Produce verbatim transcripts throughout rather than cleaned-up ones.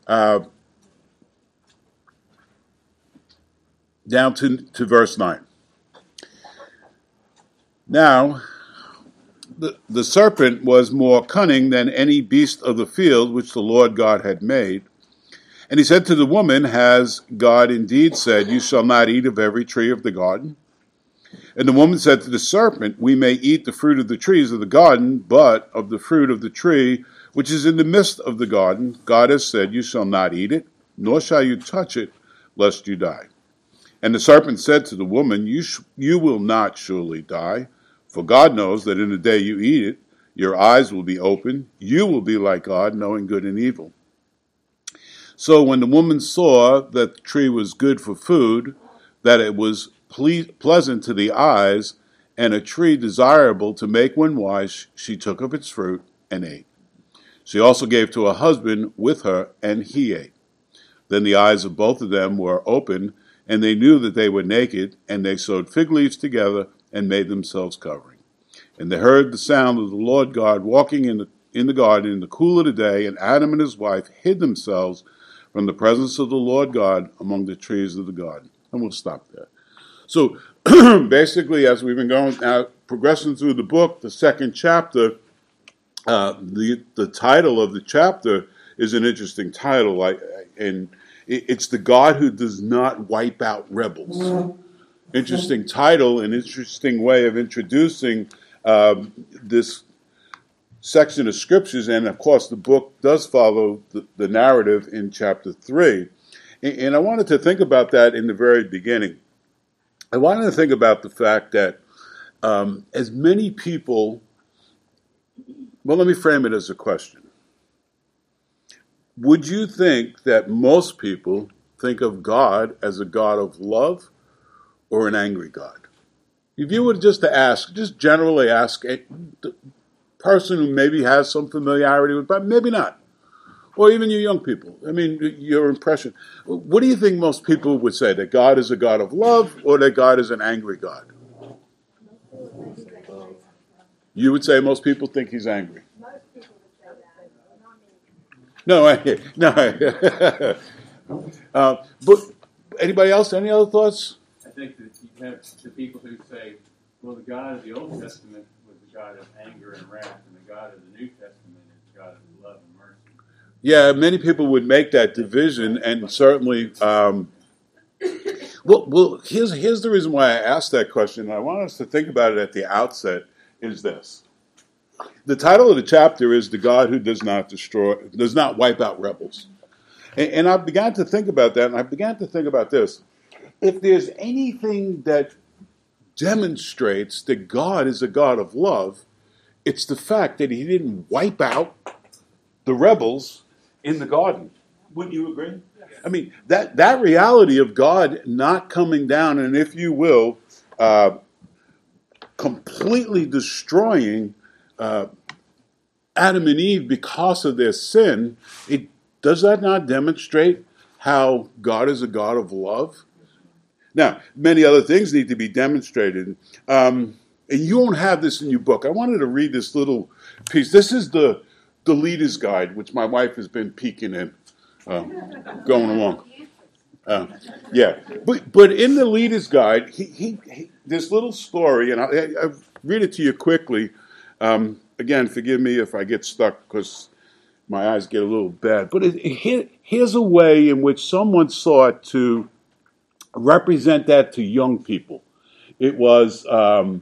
Uh, down to, to verse nine. Now, the, the serpent was more cunning than any beast of the field which the Lord God had made. And he said to the woman, has God indeed said, you shall not eat of every tree of the garden? And the woman said to the serpent, we may eat the fruit of the trees of the garden, but of the fruit of the tree which is in the midst of the garden, God has said, you shall not eat it, nor shall you touch it, lest you die. And the serpent said to the woman, you, sh- you will not surely die, for God knows that in the day you eat it, your eyes will be open, you will be like God, knowing good and evil. So when the woman saw that the tree was good for food, that it was ple- pleasant to the eyes, and a tree desirable to make one wise, she took of its fruit and ate. She also gave to her husband with her, and he ate. Then the eyes of both of them were opened, and they knew that they were naked, and they sewed fig leaves together and made themselves covering. And they heard the sound of the Lord God walking in the, in the garden in the cool of the day, and Adam and his wife hid themselves from the presence of the Lord God among the trees of the garden. And we'll stop there. So basically, as we've been going now, progressing through the book, the second chapter, uh, the the title of the chapter is an interesting title, I, and it, it's the God who does not wipe out rebels. Interesting title, an interesting way of introducing um, this section of scriptures, and of course the book does follow the, the narrative in chapter three. And, and I wanted to think about that in the very beginning. I wanted to think about the fact that um, as many people, well, let me frame it as a question. Would you think that most people think of God as a God of love or an angry God? If you were just to ask, just generally ask a person who maybe has some familiarity with, but maybe not, or even you young people, I mean, your impression, what do you think most people would say, that God is a God of love or that God is an angry God? You would say most people think he's angry. No, I, no. uh, but anybody else? Any other thoughts? I think that you have the people who say, well, the God of the Old Testament was the God of anger and wrath, and the God of the New Testament is the God of love and mercy. Yeah, many people would make that division, and certainly, um, well, well, here's here's the reason why I asked that question. I want us to think about it at the outset. Is this the title of the chapter? Is the God who does not destroy, does not wipe out rebels? And, and I began to think about that, and I began to think about this. If there's anything that demonstrates that God is a God of love, it's the fact that he didn't wipe out the rebels in the garden. Wouldn't you agree? I mean, that, that reality of God not coming down and, if you will, uh, completely destroying uh, Adam and Eve because of their sin, it does that not demonstrate how God is a God of love? Now, many other things need to be demonstrated. Um, and you won't have this in your book. I wanted to read this little piece. This is the, the Leader's Guide, which my wife has been peeking in, uh, going along. Uh, yeah. But but in the Leader's Guide, he, he, he this little story, and I, I'll read it to you quickly. Um, again, forgive me if I get stuck because my eyes get a little bad. But it, it, here, here's a way in which someone sought to represent that to young people. It was, um,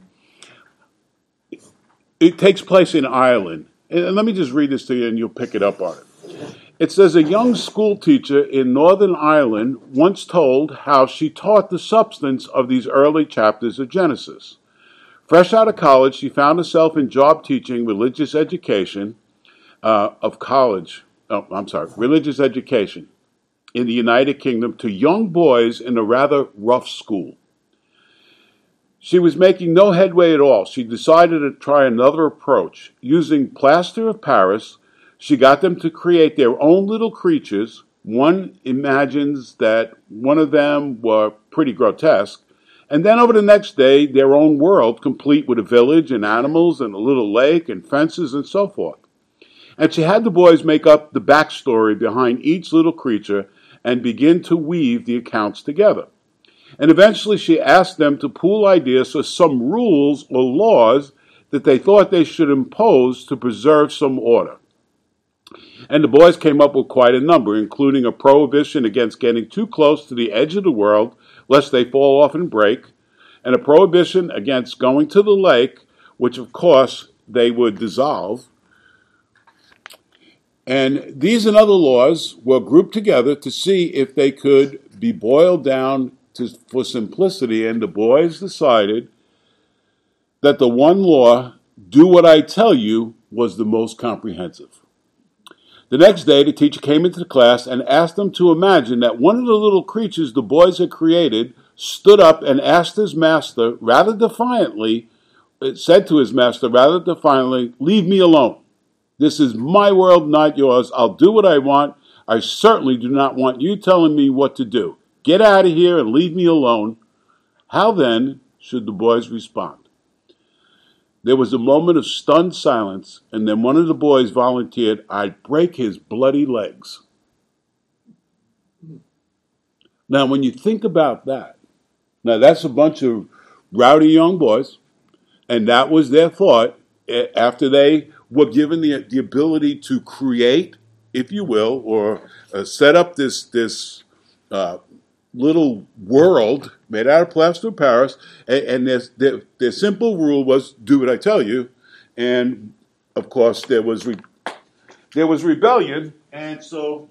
it takes place in Ireland. And let me just read this to you and you'll pick it up on it. It says, a young school teacher in Northern Ireland once told how she taught the substance of these early chapters of Genesis. Fresh out of college, she found herself in job teaching religious education uh, of college. Oh, I'm sorry, religious education in the United Kingdom to young boys in a rather rough school. She was making no headway at all. She decided to try another approach. Using plaster of Paris, she got them to create their own little creatures. One imagines that one of them were pretty grotesque. And then over the next day, their own world, complete with a village and animals and a little lake and fences and so forth. And she had the boys make up the backstory behind each little creature and begin to weave the accounts together. And eventually she asked them to pool ideas for some rules or laws that they thought they should impose to preserve some order. And the boys came up with quite a number, including a prohibition against getting too close to the edge of the world, lest they fall off and break, and a prohibition against going to the lake, which of course they would dissolve. And these and other laws were grouped together to see if they could be boiled down to, for simplicity, and the boys decided that the one law, do what I tell you, was the most comprehensive. The next day, the teacher came into the class and asked them to imagine that one of the little creatures the boys had created stood up and asked his master, rather defiantly, it said to his master, rather defiantly, leave me alone. This is my world, not yours. I'll do what I want. I certainly do not want you telling me what to do. Get out of here and leave me alone. How then should the boys respond? There was a moment of stunned silence, and then one of the boys volunteered, I'd break his bloody legs. Now, when you think about that, now that's a bunch of rowdy young boys, and that was their thought after they were given the, the ability to create, if you will, or uh, set up this, this uh, little world made out of plaster of Paris, and, and their, their, their simple rule was, do what I tell you. And, of course, there was re- there was rebellion, and so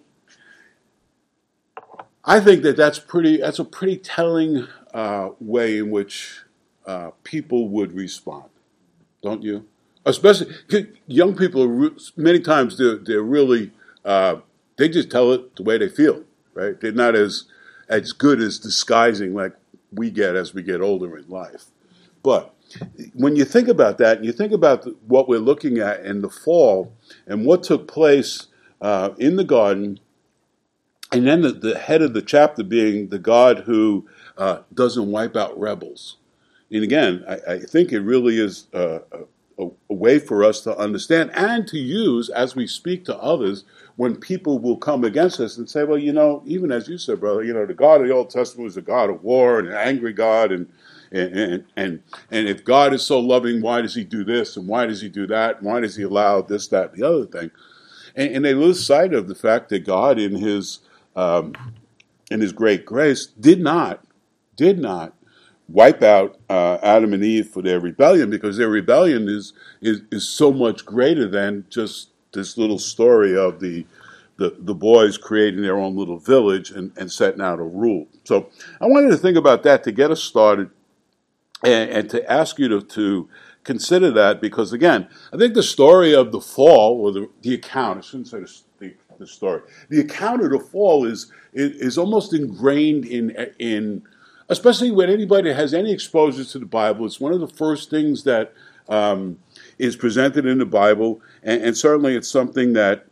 I think that that's pretty. That's a pretty telling uh, way in which uh, people would respond, don't you? Especially young people. Are re- many times they're they're really uh, they just tell it the way they feel, right? They're not as as good as disguising like we get as we get older in life. But when you think about that, and you think about what we're looking at in the fall and what took place uh, in the garden, and then the, the head of the chapter being the God who uh, doesn't wipe out rebels. And again, I, I think it really is uh, a, a way for us to understand and to use as we speak to others when people will come against us and say, well, you know, even as you said, brother, you know, the God of the Old Testament was a God of war and an angry God, and and and and, and if God is so loving, why does he do this, and why does he do that, and why does he allow this, that, and the other thing? And, and they lose sight of the fact that God, in his um, in his great grace, did not, did not wipe out uh, Adam and Eve for their rebellion, because their rebellion is is, is so much greater than just this little story of the, the the boys creating their own little village and, and setting out a rule. So I wanted to think about that to get us started, and, and to ask you to, to consider that, because again, I think the story of the fall, or the, the account, I shouldn't say the, the, the story, the account of the fall is, is is almost ingrained in in especially when anybody has any exposure to the Bible. It's one of the first things that um, is presented in the Bible, and, and certainly it's something that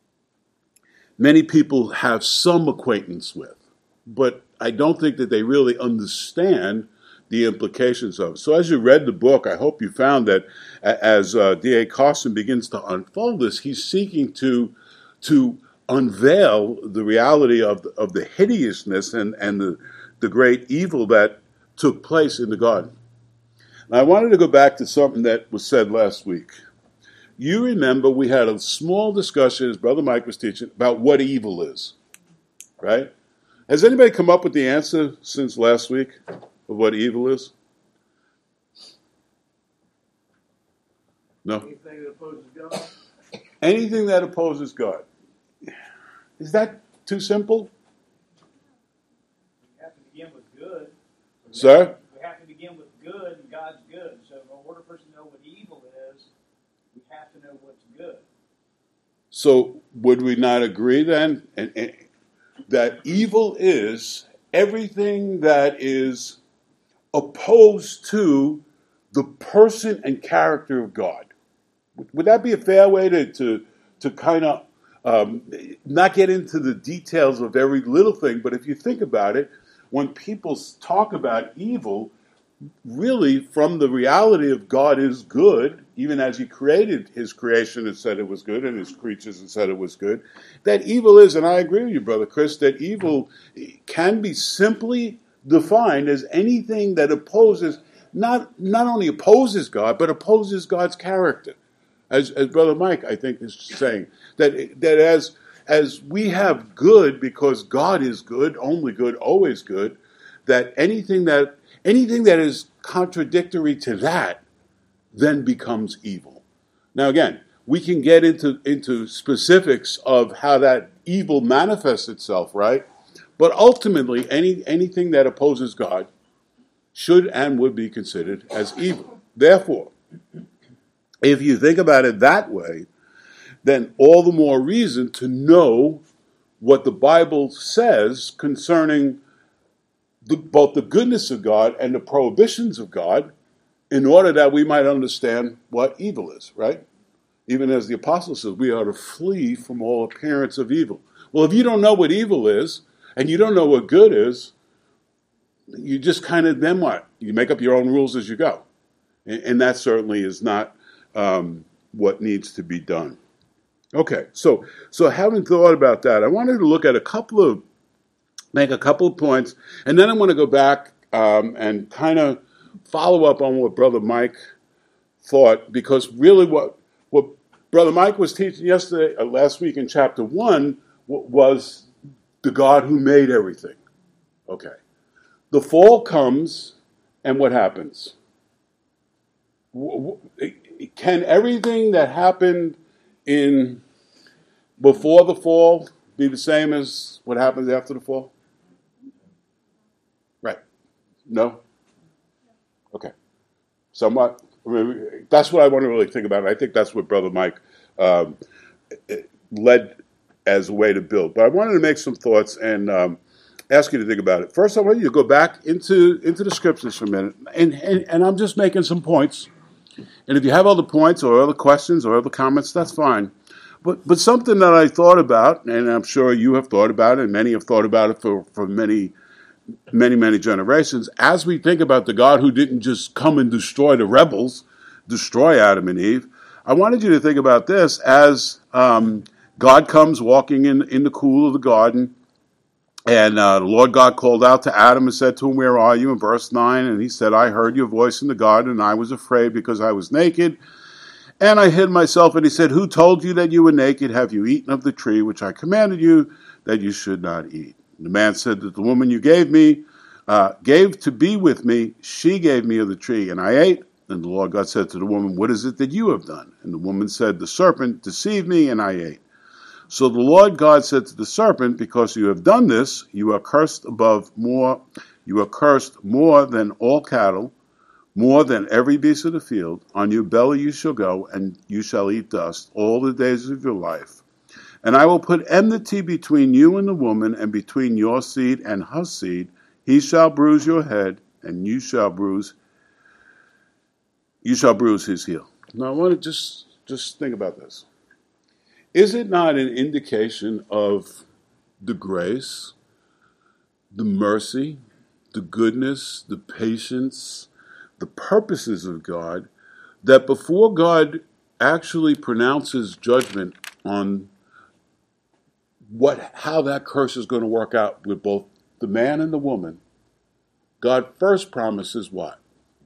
many people have some acquaintance with, but I don't think that they really understand the implications of it. So as you read the book, I hope you found that as uh, D A Carson begins to unfold this, he's seeking to to unveil the reality of the, of the hideousness and, and the, the great evil that took place in the garden. Now, I wanted to go back to something that was said last week. You remember we had a small discussion, as Brother Mike was teaching, about what evil is, right? Has anybody come up with the answer since last week of what evil is? No? Anything that opposes God? Anything that opposes God. Is that too simple? We have to begin with good. Sir? We have to begin with good, and God's good. So in order for us to know what evil is, we have to know what's good. So would we not agree then and, and, that evil is everything that is opposed to the person and character of God? Would that be a fair way to to, to kind of um, not get into the details of every little thing, but if you think about it, when people talk about evil, really from the reality of God is good, even as he created his creation and said it was good, and his creatures and said it was good, that evil is, and I agree with you, Brother Chris, that evil can be simply defined as anything that opposes, not, not only opposes God, but opposes God's character. As, as Brother Mike, I think, is saying, that, that as, as we have good because God is good, only good, always good, that anything that anything that is contradictory to that then becomes evil. Now again, we can get into, into specifics of how that evil manifests itself, right? But ultimately, any anything that opposes God should and would be considered as evil. Therefore, if you think about it that way, then all the more reason to know what the Bible says concerning the, both the goodness of God and the prohibitions of God, in order that we might understand what evil is, right? Even as the apostle says, we are to flee from all appearance of evil. Well, if you don't know what evil is, and you don't know what good is, you just kind of, then what? You make up your own rules as you go. And, and that certainly is not um, what needs to be done. Okay, so so having thought about that, I wanted to look at a couple of, make a couple of points, and then I want to go back um, and kind of follow up on what Brother Mike thought, because really what what Brother Mike was teaching yesterday, uh, last week in chapter one, w- was the God who made everything. Okay. The fall comes, and what happens? W- w- can everything that happened in before the fall be the same as what happens after the fall? Right. No? Okay. Somewhat. I mean, that's what I want to really think about. I think that's what Brother Mike um, led as a way to build. But I wanted to make some thoughts and um, ask you to think about it. First, I want you to go back into, into the scriptures for a minute. And, and, and I'm just making some points. And if you have other points or other questions or other comments, that's fine. But but something that I thought about, and I'm sure you have thought about it, and many have thought about it for, for many, many, many generations, as we think about the God who didn't just come and destroy the rebels, destroy Adam and Eve, I wanted you to think about this as um, God comes walking in, in the cool of the garden, and uh, the Lord God called out to Adam and said to him, "Where are you?" in verse nine, and he said, "I heard your voice in the garden, and I was afraid because I was naked, and I hid myself." And he said, "Who told you that you were naked? Have you eaten of the tree which I commanded you that you should not eat?" And the man said that the woman you gave me, uh, gave to be with me, she gave me of the tree, and I ate. And the Lord God said to the woman, "What is it that you have done?" And the woman said, "The serpent deceived me, and I ate." So the Lord God said to the serpent, "Because you have done this, you are cursed above more, you are cursed more than all cattle, more than every beast of the field. On your belly you shall go, and you shall eat dust all the days of your life. And I will put enmity between you and the woman, and between your seed and her seed. He shall bruise your head, and you shall bruise you shall bruise his heel." Now I want to just just think about this. Is it not an indication of the grace, the mercy, the goodness, the patience, the purposes of God, that before God actually pronounces judgment on what how that curse is going to work out with both the man and the woman, God first promises what?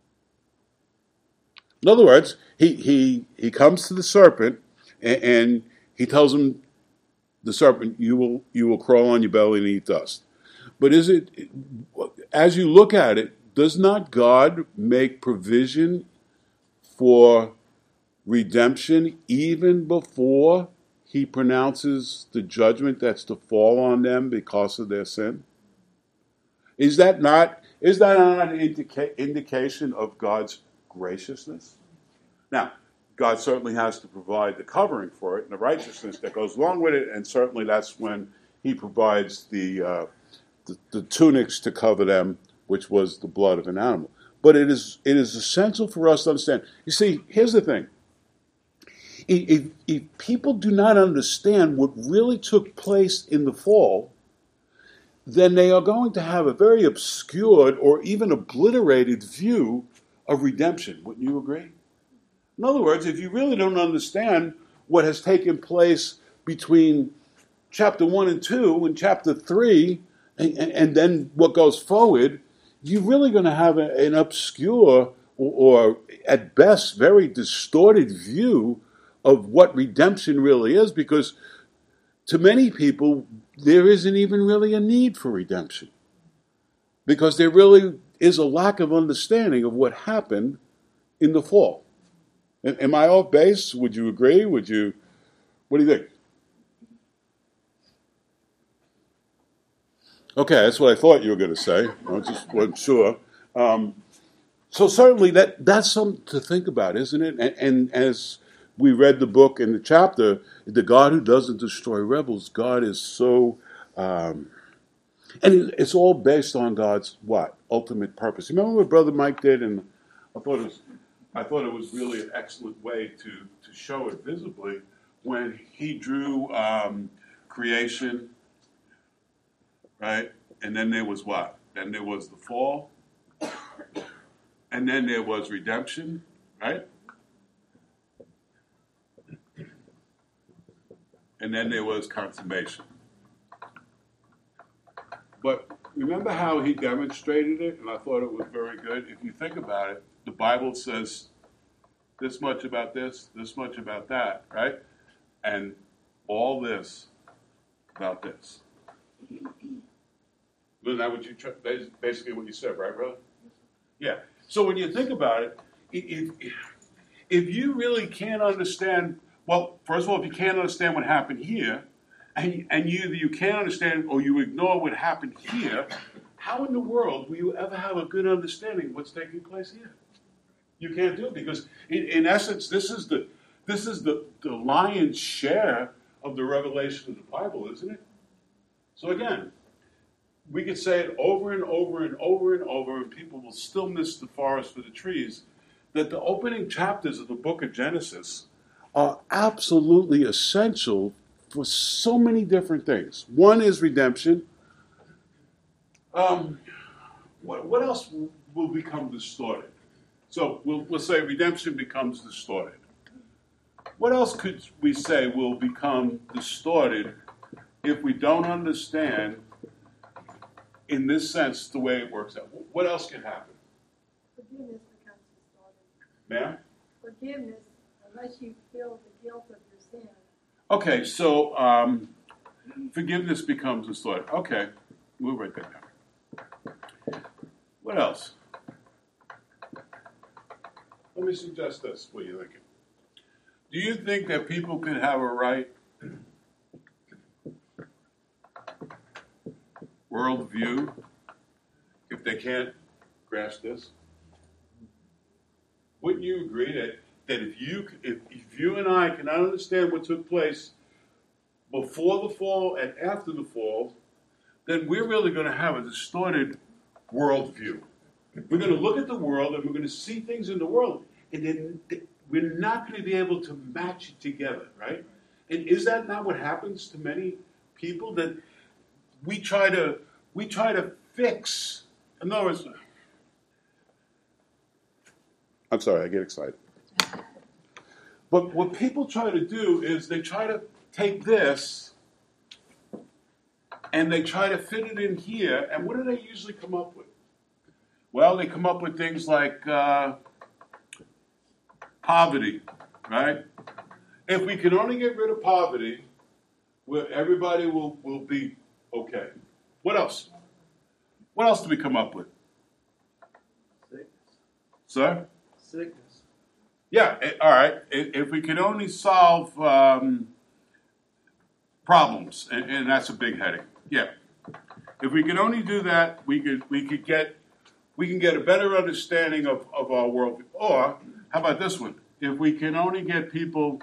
In other words, he he he comes to the serpent and, and he tells him, the serpent, you will you will crawl on your belly and eat dust. But is it, as you look at it, does not God make provision for redemption even before he pronounces the judgment that's to fall on them because of their sin? Is that not is that not an indica- indication of God's graciousness? Now, God certainly has to provide the covering for it and the righteousness that goes along with it, and certainly that's when he provides the, uh, the the tunics to cover them, which was the blood of an animal. But it is it is essential for us to understand. You see, here's the thing. If, if people do not understand what really took place in the fall, then they are going to have a very obscured or even obliterated view of redemption. Wouldn't you agree? In other words, if you really don't understand what has taken place between chapter one and two and chapter three, and, and, and then what goes forward, you're really going to have a, an obscure or, or, at best, very distorted view of what redemption really is, because to many people, there isn't even really a need for redemption, because there really is a lack of understanding of what happened in the fall. Am I off base? Would you agree? Would you? What do you think? Okay, that's what I thought you were going to say. I just wasn't sure. Um, so certainly that that's something to think about, isn't it? And, and as we read the book and the chapter, the God who doesn't destroy rebels, God is so, um, and it's all based on God's what? Ultimate purpose. Remember what Brother Mike did? And I thought it was, I thought it was really an excellent way to, to show it visibly when he drew um, creation, right? And then there was what? Then there was the fall. And then there was redemption, right? And then there was consummation. But remember how he demonstrated it? And I thought it was very good. If you think about it, the Bible says this much about this, this much about that, right? And all this about this. Isn't that what you basically what you said, right, brother? Yeah. So when you think about it, if if you really can't understand, well, first of all, if you can't understand what happened here, and and you either you can't understand or you ignore what happened here, how in the world will you ever have a good understanding of what's taking place here? You can't do it, because in, in essence, this is the this is the, the lion's share of the revelation of the Bible, isn't it? So again, we could say it over and over and over and over, and people will still miss the forest for the trees, that the opening chapters of the book of Genesis are absolutely essential for so many different things. One is redemption. Um, what, what else will become distorted? So we'll, we'll say redemption becomes distorted. What else could we say will become distorted if we don't understand, in this sense, the way it works out? What else can happen? Forgiveness becomes distorted. Ma'am? Forgiveness, unless you feel the guilt of your sin. Okay, so um, forgiveness becomes distorted. Okay, we'll write that down. What else? Let me suggest this. What are you thinking? Do you think that people could have a right worldview if they can't grasp this? Wouldn't you agree that, that if you if, if you and I cannot understand what took place before the fall and after the fall, then we're really going to have a distorted worldview. We're going to look at the world and we're going to see things in the world, and then we're not going to be able to match it together, right? And is that not what happens to many people? That we try to we try to fix. In other words, I'm sorry, I get excited. But what people try to do is they try to take this and they try to fit it in here. And what do they usually come up with? Well, they come up with things like uh, poverty, right? If we can only get rid of poverty, well, everybody will, will be okay. What else? What else do we come up with? Sickness. Sir? Sickness. Yeah, eh, all right. If we can only solve um, problems, and, and that's a big heading. Yeah. If we can only do that, we could we could get we can get a better understanding of, of our world. Or how about this one? If we can only get people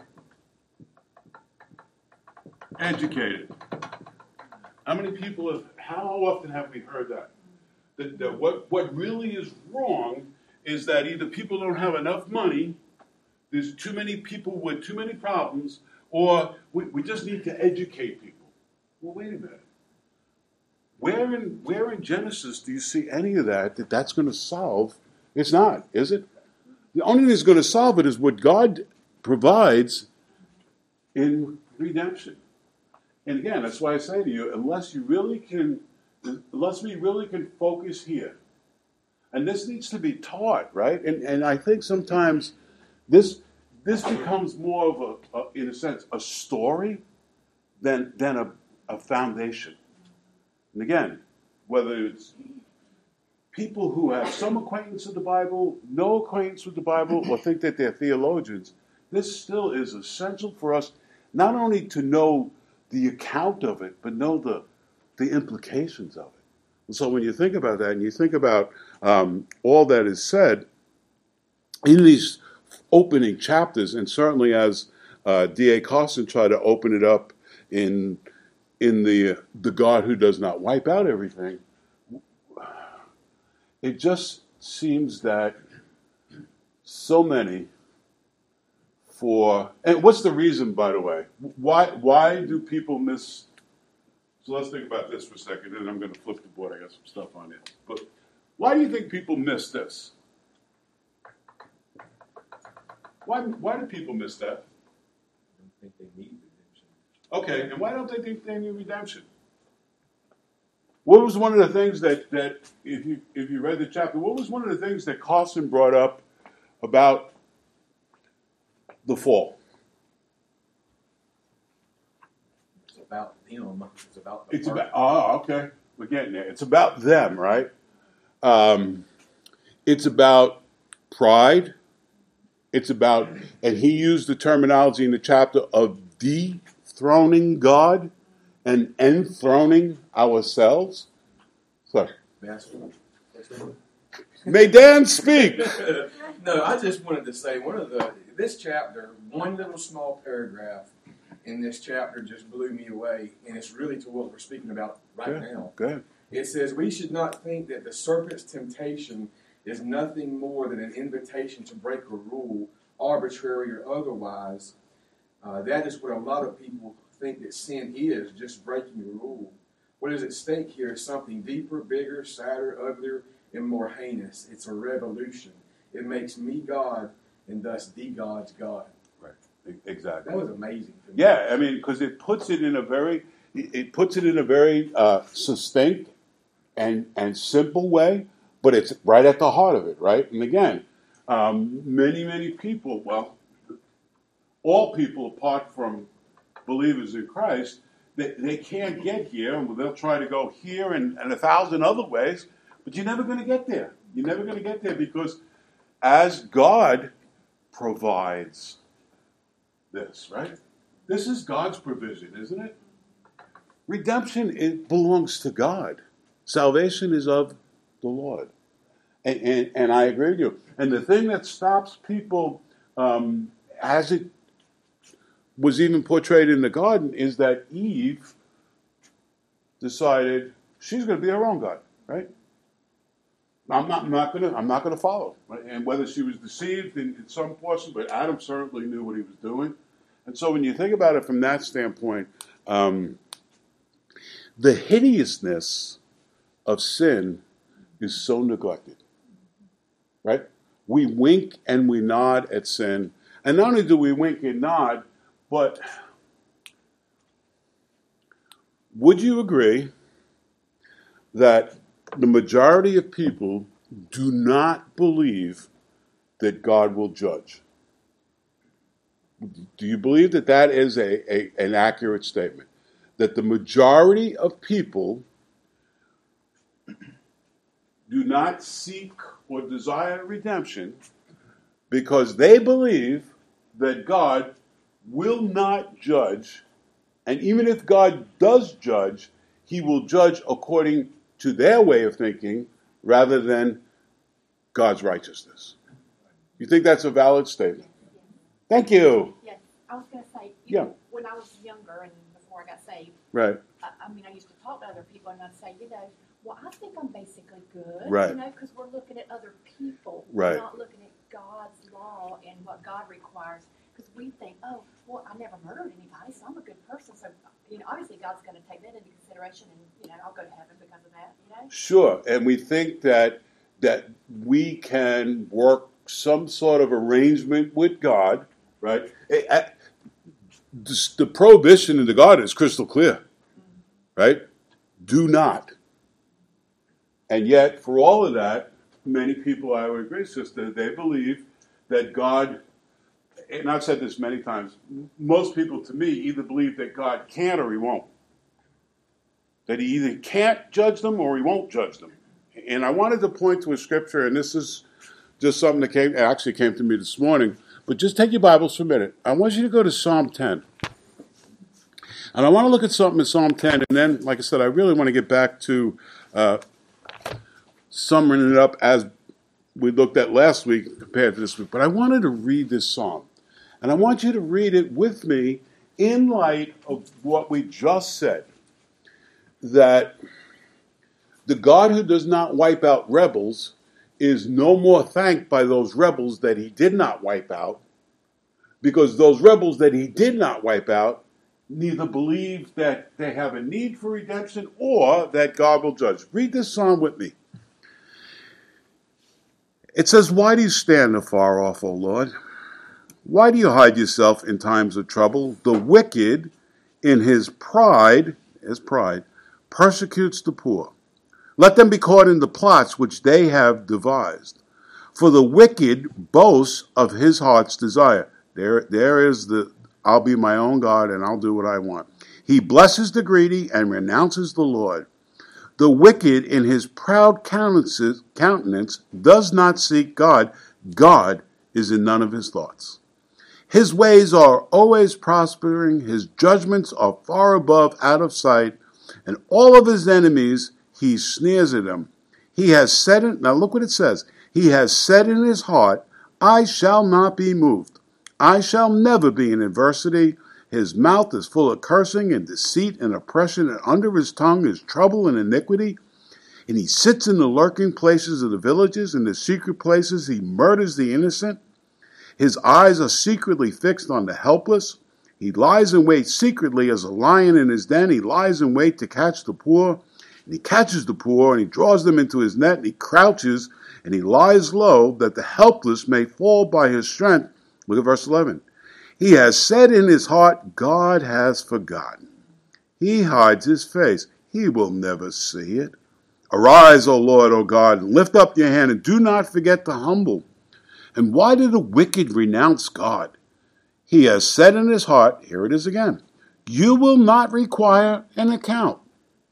educated. How many people have, how often have we heard that? That, that what, what really is wrong is that either people don't have enough money, there's too many people with too many problems, or we, we just need to educate people. Well, wait a minute. Where in where in Genesis do you see any of that, that that's going to solve? It's not, is it? The only thing that's going to solve it is what God provides in redemption. And again, that's why I say to you, unless you really can, unless we really can focus here, and this needs to be taught, right? And and I think sometimes this this becomes more of a, a in a sense, a story than than a, a foundation. And again, whether it's people who have some acquaintance with the Bible, no acquaintance with the Bible, or think that they're theologians, this still is essential for us not only to know the account of it, but know the the implications of it. And so when you think about that, and you think about um, all that is said in these opening chapters, and certainly as uh, D A Carson tried to open it up in in the the God who does not wipe out everything, it just seems that so many for and what's the reason, by the way? Why why do people miss? So let's think about this for a second, and I'm going to flip the board. I got some stuff on it. But why do you think people miss this? Why why do people miss that? I don't think they need redemption. Okay, and why don't they think they need redemption? What was one of the things that, that if you if you read the chapter, what was one of the things that Carson brought up about the fall? It's about them. It's about the It's person. about oh, okay. We're getting there. It's about them, right? Um, it's about pride. It's about, and he used the terminology in the chapter of dethroning God and enthroning ourselves. So, Master. may Dan speak. No, I just wanted to say one of the this chapter, one little small paragraph in this chapter just blew me away, and it's really to what we're speaking about right Good. now. Good. It says, "We should not think that the serpent's temptation is nothing more than an invitation to break a rule, arbitrary or otherwise. Uh, that is what a lot of people think that sin is, just breaking a rule. What is at stake here is something deeper, bigger, sadder, uglier, and more heinous. It's a revolution. It makes me God, and thus the God's God." Right. Exactly. That was amazing to me. Yeah, I mean, because it puts it in a very, it puts it in a very uh, succinct and and simple way, but it's right at the heart of it, right? And again, um, many many people, well, all people apart from believers in Christ, they, they can't get here, and they'll try to go here and, and a thousand other ways, but you're never going to get there. You're never going to get there because as God provides this, right? This is God's provision, isn't it? Redemption, it belongs to God. Salvation is of the Lord. And, and, and I agree with you. And the thing that stops people, um, as it was even portrayed in the garden, is that Eve decided she's going to be her own God, right? I'm not, I'm not going to. I'm not going to follow. Right? And whether she was deceived in, in some portion, but Adam certainly knew what he was doing. And so, when you think about it from that standpoint, um, the hideousness of sin is so neglected. Right? We wink and we nod at sin, and not only do we wink and nod, but would you agree that the majority of people do not believe that God will judge? Do you believe that that is a, a, an accurate statement? That the majority of people do not seek or desire redemption because they believe that God will not judge, and even if God does judge, he will judge according to their way of thinking rather than God's righteousness. You think that's a valid statement? Thank you. Yes, I was going to say, you Yeah. know, when I was younger and before I got saved, Right. I, I mean, I used to talk to other people and I'd say, you know, well, I think I'm basically good, Right. you know, because we're looking at other people. Right. We're not looking at God's law and what God requires. Because we think, oh, well, I never murdered anybody, so I'm a good person. So you know, obviously God's going to take that into consideration, and you know, I'll go to heaven because of that. You know. Sure, and we think that that we can work some sort of arrangement with God, right? The prohibition in the garden is crystal clear, right? Do not. And yet, for all of that, many people, I would agree, sister, they believe that God, and I've said this many times, most people to me either believe that God can or he won't. That he either can't judge them or he won't judge them. And I wanted to point to a scripture, and this is just something that came, actually came to me this morning, but just take your Bibles for a minute. I want you to go to Psalm ten. And I want to look at something in Psalm ten, and then, like I said, I really want to get back to uh, summing it up as we looked at last week compared to this week. But I wanted to read this psalm. And I want you to read it with me in light of what we just said. That the God who does not wipe out rebels is no more thanked by those rebels that he did not wipe out, because those rebels that he did not wipe out neither believe that they have a need for redemption or that God will judge. Read this psalm with me. It says, "Why do you stand afar off, O Lord? Why do you hide yourself in times of trouble? The wicked, in his pride, his pride, persecutes the poor. Let them be caught in the plots which they have devised. For the wicked boasts of his heart's desire." There, there is the, I'll be my own God and I'll do what I want. "He blesses the greedy and renounces the Lord. The wicked in his proud countenance does not seek God. God is in none of his thoughts. His ways are always prospering. His judgments are far above, out of sight. And all of his enemies, he sneers at them. He has said it, now look what it says. He has said in his heart, I shall not be moved. I shall never be in adversity. His mouth is full of cursing and deceit and oppression, and under his tongue is trouble and iniquity. And he sits in the lurking places of the villages, in the secret places he murders the innocent. His eyes are secretly fixed on the helpless. He lies in wait secretly as a lion in his den. He lies in wait to catch the poor. And he catches the poor, and he draws them into his net, and he crouches, and he lies low, that the helpless may fall by his strength. Look at verse eleven. He has said in his heart, God has forgotten. He hides his face. He will never see it. Arise, O Lord, O God, and lift up your hand, and do not forget the humble. And why do the wicked renounce God? He has said in his heart, here it is again, you will not require an account.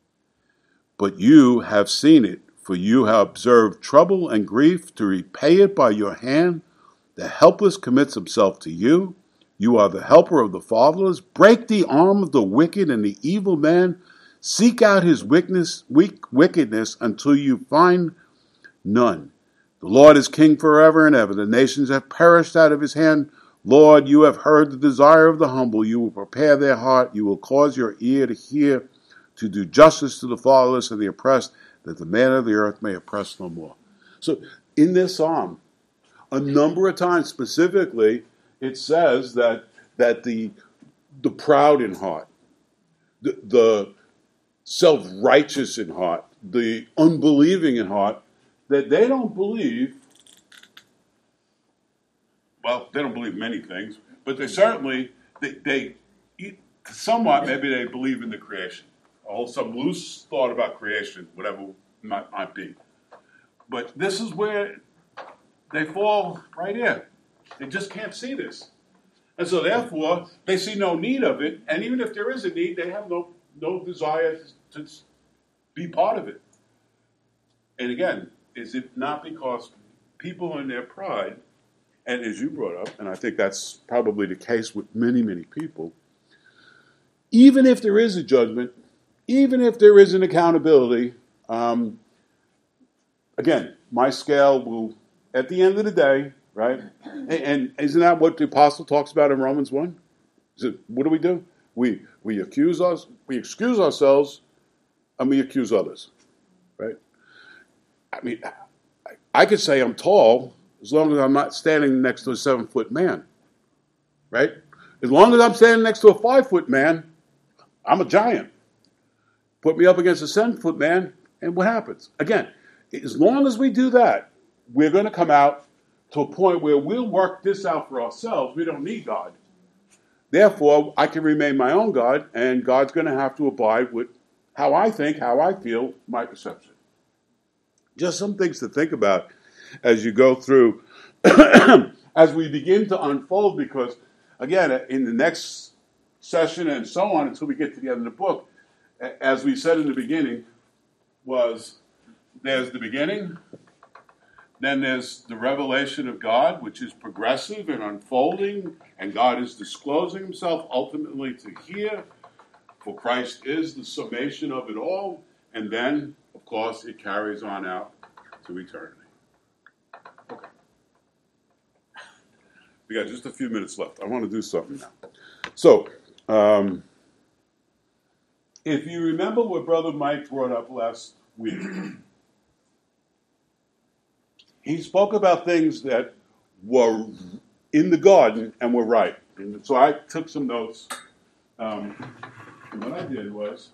But you have seen it, for you have observed trouble and grief to repay it by your hand. The helpless commits himself to you. You are the helper of the fatherless. Break the arm of the wicked and the evil man. Seek out his wickedness, weak wickedness until you find none. The Lord is king forever and ever. The nations have perished out of his hand. Lord, you have heard the desire of the humble. You will prepare their heart. You will cause your ear to hear, to do justice to the fatherless and the oppressed, that the man of the earth may oppress no more. So in this psalm, a number of times specifically, it says that that the the proud in heart, the, the self-righteous in heart, the unbelieving in heart, that they don't believe, well, they don't believe many things, but they certainly, they, they somewhat, maybe they believe in the creation. Or some loose thought about creation, whatever it might, might be. But this is where they fall right here. They just can't see this. And so therefore, they see no need of it. And even if there is a need, they have no, no desire to be part of it. And again, is it not because people in their pride, and as you brought up, and I think that's probably the case with many, many people, even if there is a judgment, even if there is an accountability, um, again, my scale will, at the end of the day, right? And, and isn't that what the apostle talks about in Romans one? Is it, what do we do? We we accuse us, we excuse ourselves, and we accuse others, right? I mean, I, I could say I'm tall as long as I'm not standing next to a seven-foot man, right? As long as I'm standing next to a five-foot man, I'm a giant. Put me up against a seven-foot man, and what happens? Again, as long as we do that, we're going to come out to a point where we'll work this out for ourselves. We don't need God. Therefore, I can remain my own God, and God's going to have to abide with how I think, how I feel, my perception. Just some things to think about as you go through, as we begin to unfold, because, again, in the next session and so on, until we get to the end of the book, as we said in the beginning, was there's the beginning, then there's the revelation of God, which is progressive and unfolding, and God is disclosing himself ultimately to here, for Christ is the summation of it all, and then, of course, it carries on out to eternity. Okay. We got just a few minutes left. I want to do something now. So, um, if you remember what Brother Mike brought up last week, he spoke about things that were in the garden and were right. And so I took some notes. Um, and what I did was,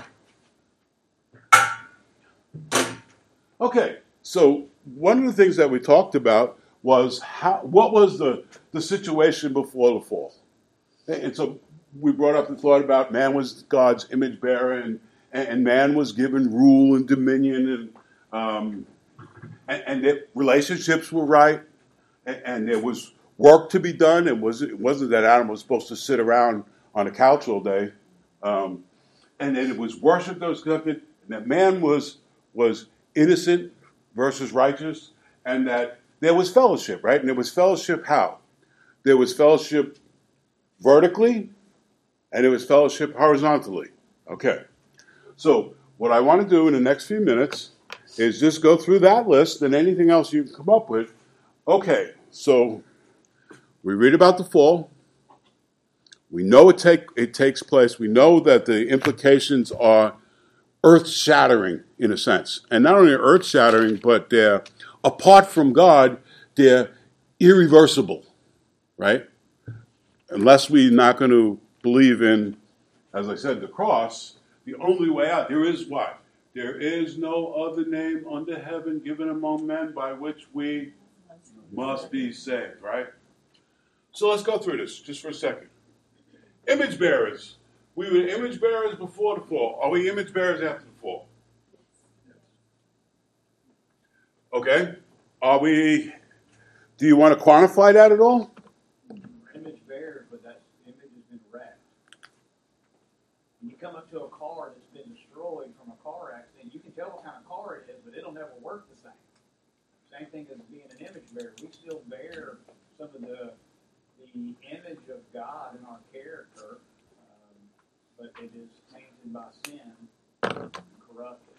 okay, so one of the things that we talked about was how, what was the, the situation before the fall? And so we brought up the thought about man was God's image bearer, and, and man was given rule and dominion, and um, and, and that relationships were right, and, and there was work to be done. It wasn't, it wasn't that Adam was supposed to sit around on a couch all day. Um, and then it was worship that was conducted, and that man was was innocent versus righteous, and that there was fellowship, right? And there was fellowship how? There was fellowship vertically, and there was fellowship horizontally. Okay. So what I want to do in the next few minutes is just go through that list and anything else you can come up with. Okay, so we read about the fall. We know it take it takes place. We know that the implications are earth-shattering in a sense. And not only earth-shattering, but they're, apart from God, they're irreversible, right? Unless we're not going to believe in, as I said, the cross, the only way out, there is what? There is no other name under heaven given among men by which we must be saved, right? So let's go through this just for a second. Image bearers. We were image bearers before the fall. Are we image bearers after the fall? Okay. Are we, do you want to quantify that at all? Image bearers, but that image has been wrecked. When you come up to a car that's been destroyed from a car accident, you can tell what kind of car it is, but it'll never work the same. Same thing as being an image bearer. We still bear some of the the image of God in our character, um, but it is tainted by sin and corrupted.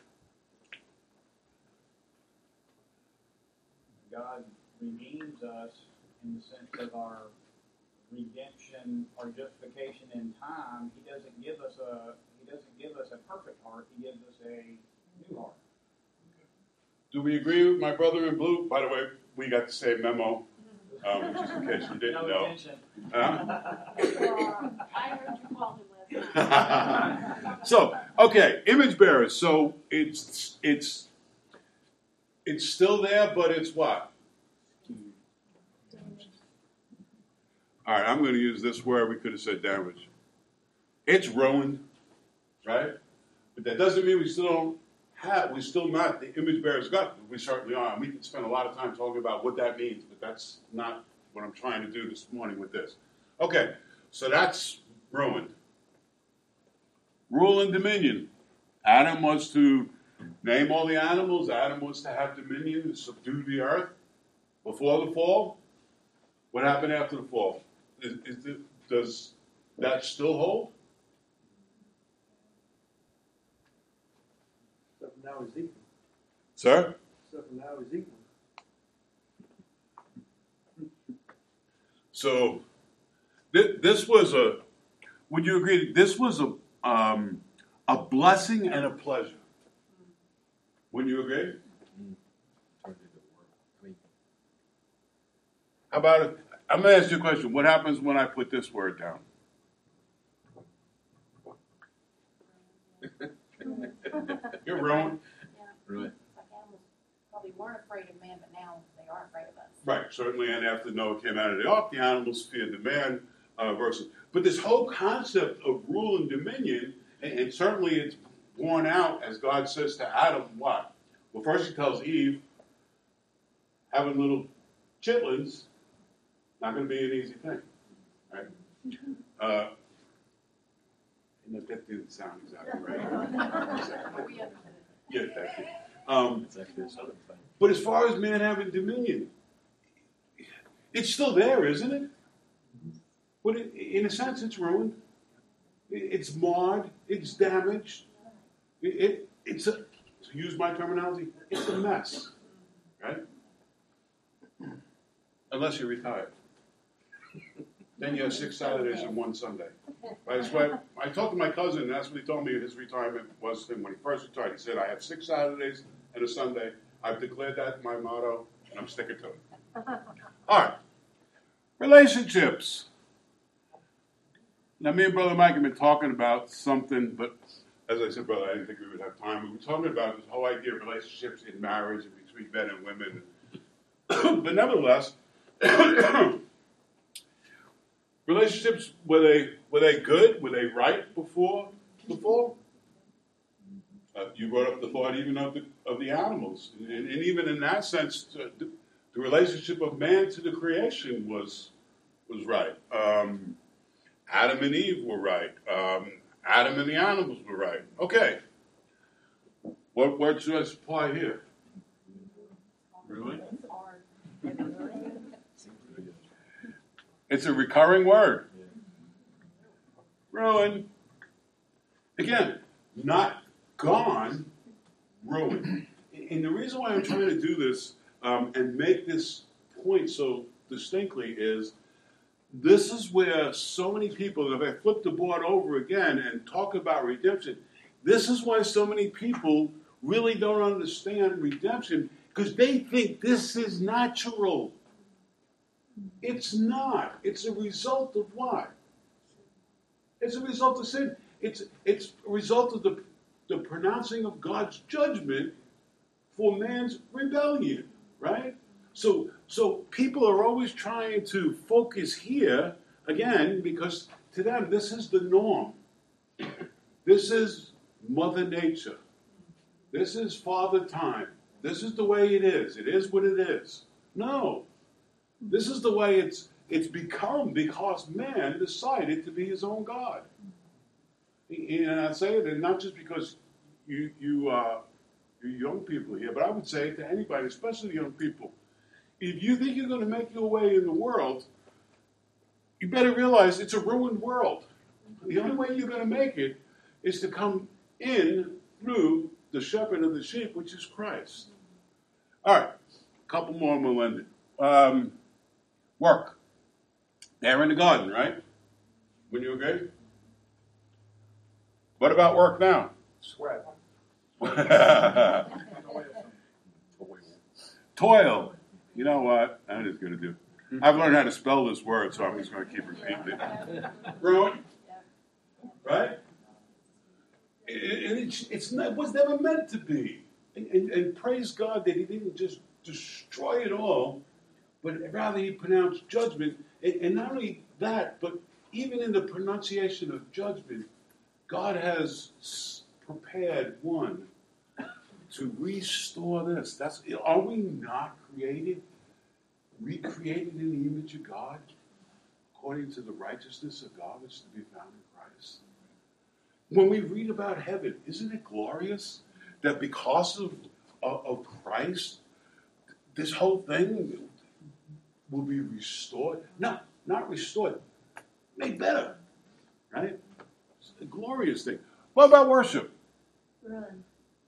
God redeems us in the sense of our redemption, our justification in time. He doesn't give us a He doesn't give us a perfect heart. He gives us a new heart. Do we agree with my brother in blue? By the way, we got the same memo, um, just in case you didn't No know. attention. Huh? I heard you call him last night. So, okay, image bearers. So it's it's it's still there, but it's what? All right, I'm going to use this word. We could have said damage. It's ruined, right? But that doesn't mean we still don't have, we're still not the image bearers of God. We certainly are. And we can spend a lot of time talking about what that means, but that's not what I'm trying to do this morning with this. Okay, so that's ruined. Rule and dominion. Adam was to name all the animals. Adam was to have dominion and subdue the earth before the fall. What happened after the fall? Is, is it, does that still hold? Except for now he's equal. Sir? Except for now he's equal. So th- this was a, would you agree that this was a, um, a blessing and a pleasure? Wouldn't you agree? How about it? I'm going to ask you a question. What happens when I put this word down? You're ruined. Right. Like animals probably weren't afraid of man, but now they are afraid of us. Right, certainly, and after Noah came out of the ark, the animals feared the man uh, versus. But this whole concept of rule and dominion, and, and certainly it's borne out as God says to Adam, what? Well, first he tells Eve, having little chitlins, not going to be an easy thing, right? Uh, and that didn't sound exactly right. We understood. Yeah, thank you. Um, It's actually a southern thing. but as far as man having dominion, it's still there, isn't it? But it, in a sense, it's ruined. It, it's marred. It's damaged. It, it, it's a, to use my terminology, it's a mess, right? Unless you're retired. Then you have six Saturdays and one Sunday. Right? That's why I talked to my cousin, and that's what he told me his retirement was when he first retired. He said, I have six Saturdays and a Sunday. I've declared that my motto, and I'm sticking to it. All right. Relationships. Now, me and Brother Mike have been talking about something, but as I said, Brother, I didn't think we would have time. We were talking about this whole idea of relationships in marriage and between men and women. But nevertheless, relationships, were they were they good? Were they right before before? Uh, you brought up the thought even of the of the animals, and, and even in that sense, uh, the, the relationship of man to the creation was was right. Um, Adam and Eve were right. Um, Adam and the animals were right. Okay. What word should I supply here? Really? It's hard. It's a recurring word. Ruin. Again, not gone, ruin. And the reason why I'm trying to do this um, and make this point so distinctly is this is where so many people, if I flip the board over again and talk about redemption, this is why so many people really don't understand redemption because they think this is natural. It's not. It's a result of what? It's a result of sin. It's it's a result of the, the pronouncing of God's judgment for man's rebellion, right? So so people are always trying to focus here, again, because to them this is the norm. This is Mother Nature. This is Father Time. This is the way it is. It is what it is. No. This is the way it's it's become because man decided to be his own God. And I say it, and not just because you you uh, you young people here, but I would say it to anybody, especially young people. If you think you're going to make your way in the world, you better realize it's a ruined world. The only way you're going to make it is to come in through the shepherd of the sheep, which is Christ. All right, a couple more and we'll end it. Um, work. They're in the garden, right? Wouldn't you agree? What about work now? Sweat. Toil. You know what? I'm just going to do. I've learned how to spell this word, so I'm just going to keep repeating it. Ruin. Right? And it's, it's not, it was never meant to be. And, and, and praise God that he didn't just destroy it all, but rather he pronounced judgment. And, and not only that, but even in the pronunciation of judgment, God has prepared one to restore this. That's, are we not created, recreated in the image of God, according to the righteousness of God which is to be found in Christ? When we read about heaven, isn't it glorious that because of, of, of Christ, this whole thing will be restored? No, not restored, made better, right? It's a glorious thing. What about worship? Run.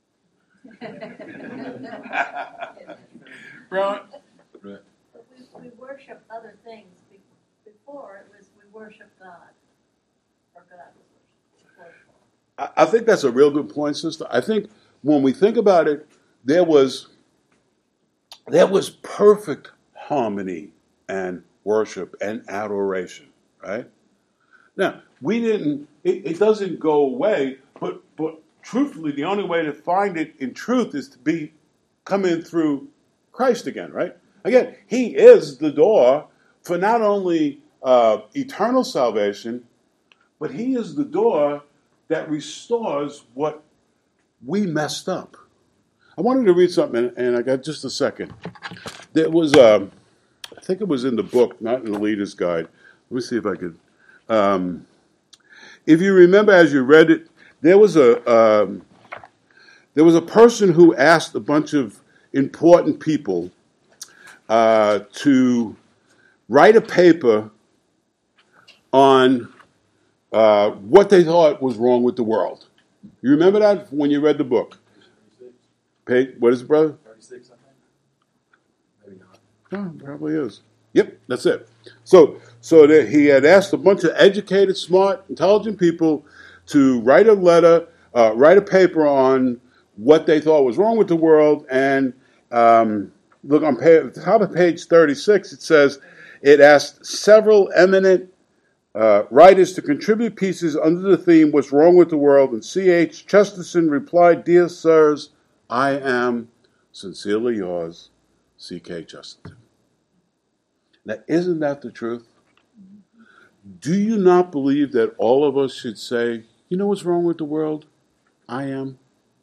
Right. But we, we worship other things. Be- Before it was we worship God, or God was worshipped. I I think that's a real good point, sister. I think when we think about it, there was there was perfect harmony and worship and adoration, right? Now, we didn't, it, it doesn't go away, but but truthfully, the only way to find it in truth is to be come in through Christ again, right? Again, he is the door for not only uh, eternal salvation, but he is the door that restores what we messed up. I wanted to read something, and I got just a second. There was, um, I think it was in the book, not in the Leader's Guide. Let me see if I could. Um, if you remember, as you read it, there was a um, there was a person who asked a bunch of important people uh, to write a paper on uh, what they thought was wrong with the world. You remember that when you read the book? Page, what is it, brother? thirty-six, I think. Maybe not. Oh, it probably is. Yep, that's it. So, so that he had asked a bunch of educated, smart, intelligent people to write a letter, uh, write a paper on what they thought was wrong with the world. And um, look on page, top of page thirty-six, it says it asked several eminent uh, writers to contribute pieces under the theme "What's Wrong with the World." And C H Chesterton replied, "Dear sirs, I am sincerely yours, C K Chesterton." Now, isn't that the truth? Do you not believe that all of us should say, you know what's wrong with the world? I am.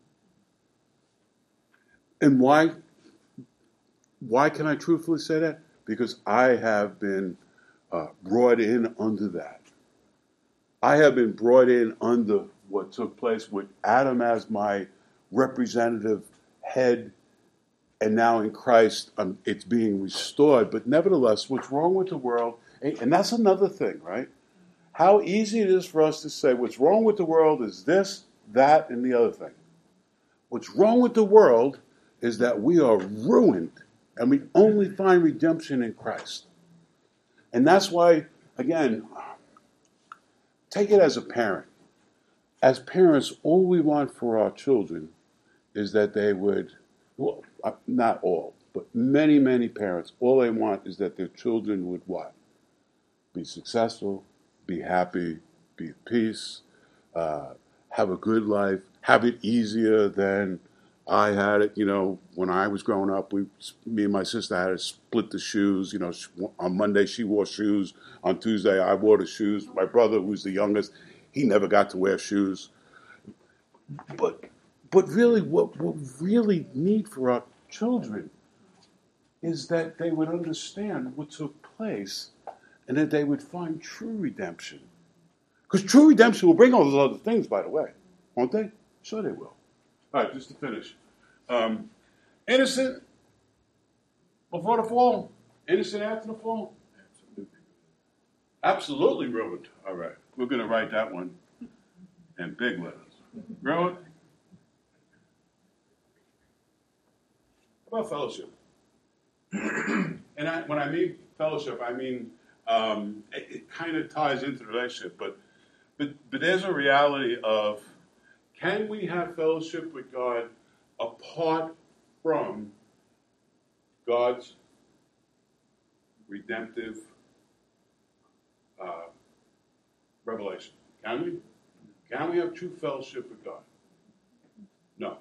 And why? Why can I truthfully say that? Because I have been uh, brought in under that. I have been brought in under what took place with Adam as my representative head, and now in Christ um, it's being restored. But nevertheless, what's wrong with the world, and that's another thing, right? How easy it is for us to say what's wrong with the world is this, that, and the other thing. What's wrong with the world is that we are ruined, and we only find redemption in Christ. And that's why, again, take it as a parent. As parents, all we want for our children is that they would, well, not all, but many, many parents, all they want is that their children would what? Be successful, be happy, be at peace, uh, have a good life, have it easier than I had it. You know, when I was growing up, we, me and my sister had to split the shoes. You know, on Monday she wore shoes. On Tuesday I wore the shoes. My brother, who's the youngest, he never got to wear shoes. But but really, what, what we really need for our children is that they would understand what took place and that they would find true redemption. Because true redemption will bring all those other things, by the way. Won't they? Sure they will. All right, just to finish. Um, innocent before the fall? Innocent after the fall? Absolutely. Absolutely ruined. All right, we're going to write that one in big letters. Ruined? How about fellowship? And I, when I mean fellowship, I mean um, it, it kind of ties into the relationship, but, but but there's a reality of, can we have fellowship with God apart from God's redemptive uh, revelation? Can we? Can we have true fellowship with God? No.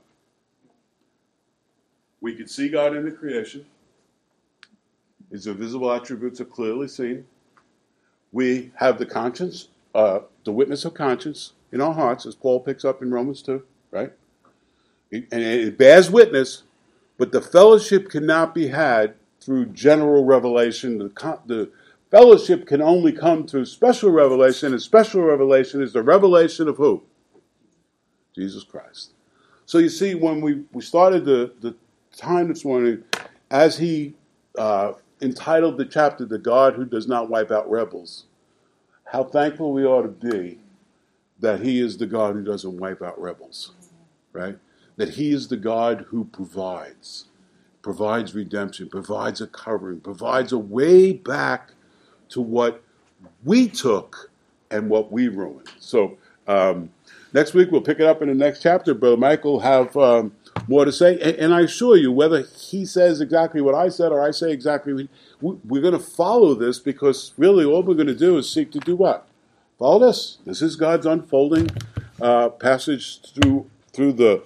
We can see God in the creation. His invisible attributes are clearly seen. We have the conscience, uh, the witness of conscience in our hearts, as Paul picks up in Romans two, right? It, and it bears witness, but the fellowship cannot be had through general revelation. The, the fellowship can only come through special revelation, and special revelation is the revelation of who? Jesus Christ. So you see, when we, we started the, the time this morning, as he uh, entitled the chapter, "The God Who Does Not Wipe Out Rebels," how thankful we ought to be that he is the God who doesn't wipe out rebels, right? That he is the God who provides, provides redemption, provides a covering, provides a way back to what we took and what we ruined. So um, next week we'll pick it up in the next chapter. Brother Michael will have um, more to say. And, and I assure you, whether he says exactly what I said or I say exactly what we, we're going to follow this, because really all we're going to do is seek to do what? Follow this. This is God's unfolding uh, passage through through the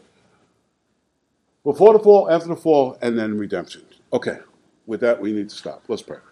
before the fall, after the fall, and then redemption. Okay, with that we need to stop. Let's pray.